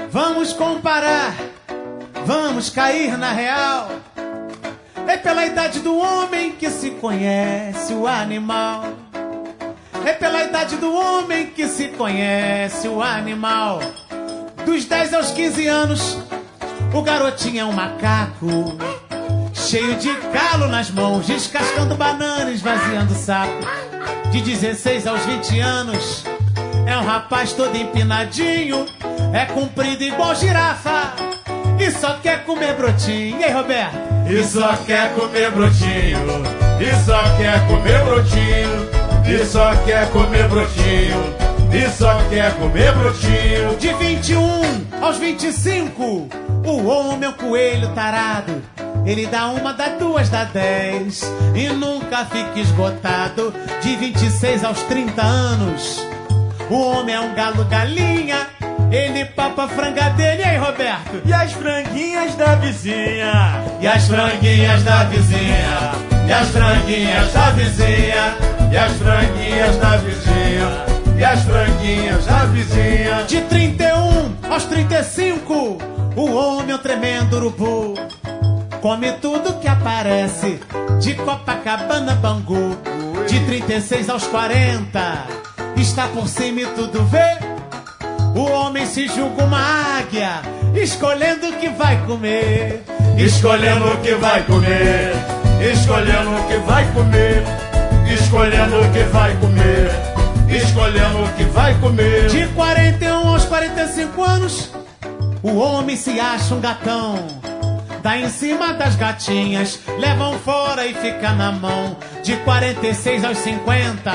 Vamos comparar, vamos cair na real. É pela idade do homem que se conhece o animal. É pela idade do homem que se conhece o animal. Dos 10 aos 15 anos, o garotinho é um macaco, cheio de calo nas mãos, descascando banana, esvaziando saco. De 16 aos 20 anos, é um rapaz todo empinadinho, é comprido igual girafa e só quer comer brotinho. E aí, Roberto? E só quer comer brotinho, e só quer comer brotinho, e só quer comer brotinho, e só quer comer brotinho. De 21 aos 25, o homem é um coelho tarado. Ele dá uma, dá duas, dá 10 e nunca fica esgotado. De 26 aos 30 anos, o homem é um galo galinha. Ele papa a franga dele. E aí, Roberto? E as franguinhas da vizinha, e as franguinhas da vizinha, e as franguinhas da vizinha, e as franguinhas da vizinha, e as franguinhas da vizinha. De 31 aos 35, o homem é um tremendo urubu. Come tudo que aparece, de Copacabana, Bangu. De 36 aos 40, está por cima e tudo vê. O homem se julga uma águia, escolhendo o que vai comer. Escolhendo o que vai comer, escolhendo o que vai comer, escolhendo o que vai comer, escolhendo o que vai comer. De 41 aos 45 anos, o homem se acha um gatão. Dá em cima das gatinhas, levam fora e fica na mão. De 46 aos 50,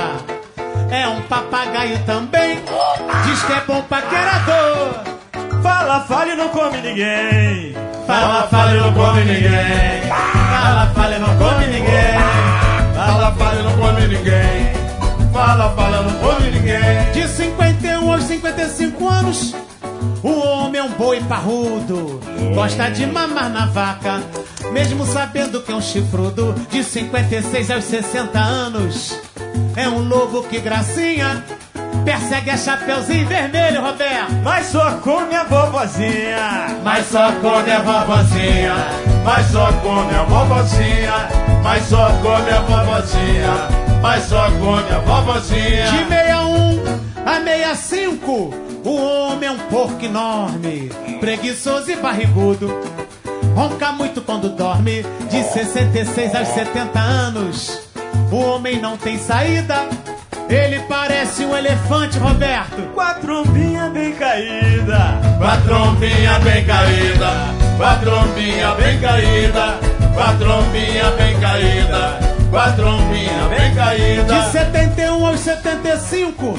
é um papagaio também. Diz que é bom paquerador. Fala, fala e não come ninguém. Fala, fala e não come ninguém. Fala, fala e não come ninguém. Fala, fala e não come ninguém. Fala, fala e não come ninguém. De 51 aos 55 anos, o homem é um boi parrudo. Gosta de mamar na vaca, mesmo sabendo que é um chifrudo. De 56 aos 60 anos, é um lobo que gracinha, persegue a Chapeuzinho Vermelho, Roberto. Mas só come a vovozinha, mas só come a vovozinha, mas só come a vovozinha, mas só come a vovozinha, mas só come a vovozinha. De 61 a 65, o homem é um porco enorme, preguiçoso e barrigudo. Ronca muito quando dorme. De 66 aos 70 anos, o homem não tem saída. Ele parece um elefante, Roberto. Com a trombinha bem caída, com a trombinha bem caída, com a trombinha bem caída, com a trombinha bem caída, com a trombinha bem caída. De 71 aos 75,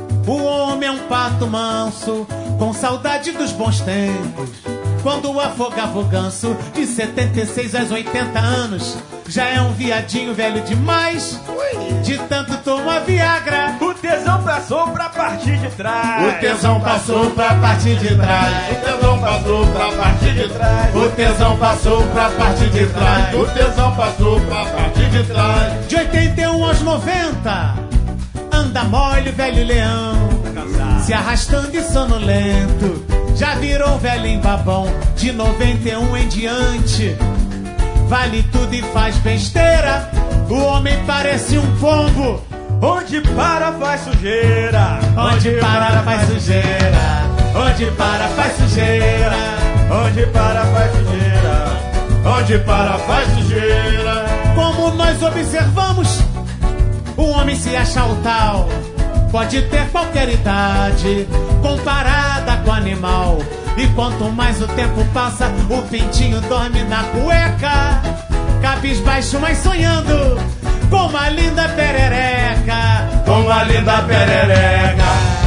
o homem é um pato manso, com saudade dos bons tempos, quando afogava o ganso. De 76 aos 80 anos, já é um viadinho velho demais. De tanto tomar Viagra, o tesão passou pra partir de trás. O tesão passou pra partir de trás. O tesão passou pra partir de trás. O tesão passou pra partir de trás. O tesão passou pra partir de trás. De 81 aos 90, anda mole, velho leão, se arrastando e sonolento, já virou velho em babão. De 91 em diante, vale tudo e faz besteira. O homem parece um pombo, onde para faz sujeira, onde para faz sujeira, onde para faz sujeira, onde para faz sujeira, onde para faz sujeira. Como nós observamos, o homem se acha o tal, pode ter qualquer idade, comparada com o animal. E quanto mais o tempo passa, o pintinho dorme na cueca, cabisbaixo, mas sonhando com uma linda perereca, com uma linda perereca.